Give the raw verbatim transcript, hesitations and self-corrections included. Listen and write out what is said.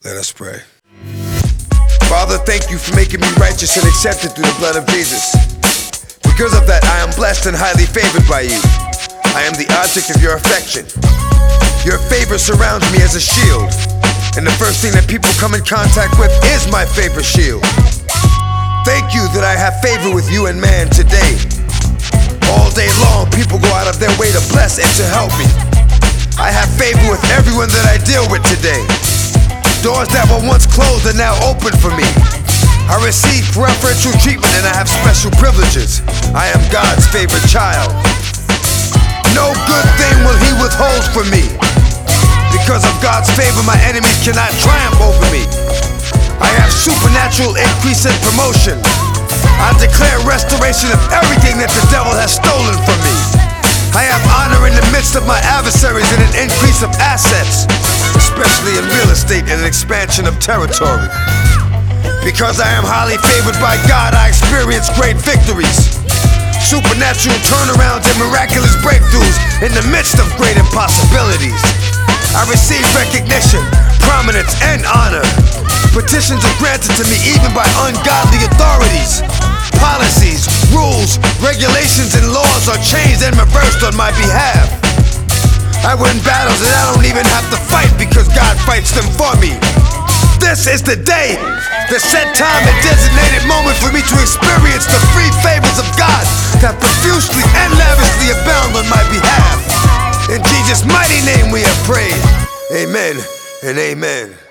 Let us pray. Father, thank you for making me righteous and accepted through the blood of Jesus. Because of that, I am blessed and highly favored by you. I am the object of your affection. Your favor surrounds me as a shield, and the first thing that people come in contact with is my favor shield. Thank you that I have favor with you and man today. All day long, people go out of their way to bless and to help me. I have favor with everyone that I deal with today. Doors that were once closed are now open for me. I receive preferential treatment and I have special privileges. I am God's favorite child. No good thing will he withhold from me. Because of God's favor, my enemies cannot triumph over me. I have supernatural increase and promotion. I declare restoration of everything that the devil has stolen from me. I have honor in the midst of my adversaries and an increase of assets, especially in real estate and an expansion of territory. Because I am highly favored by God, I experience great victories, supernatural turnarounds and miraculous breakthroughs in the midst of great impossibilities. I receive recognition, prominence, and honor. Petitions are granted to me even by ungodly authorities. Policies, rules, regulations, and laws are changed and reversed on my behalf. I win battles and I don't even have to fight because God fights them for me. This is the day, the set time and designated moment for me to experience the free favors of God that profusely and lavishly abound on my behalf. In Jesus' mighty name we have prayed. Amen and amen.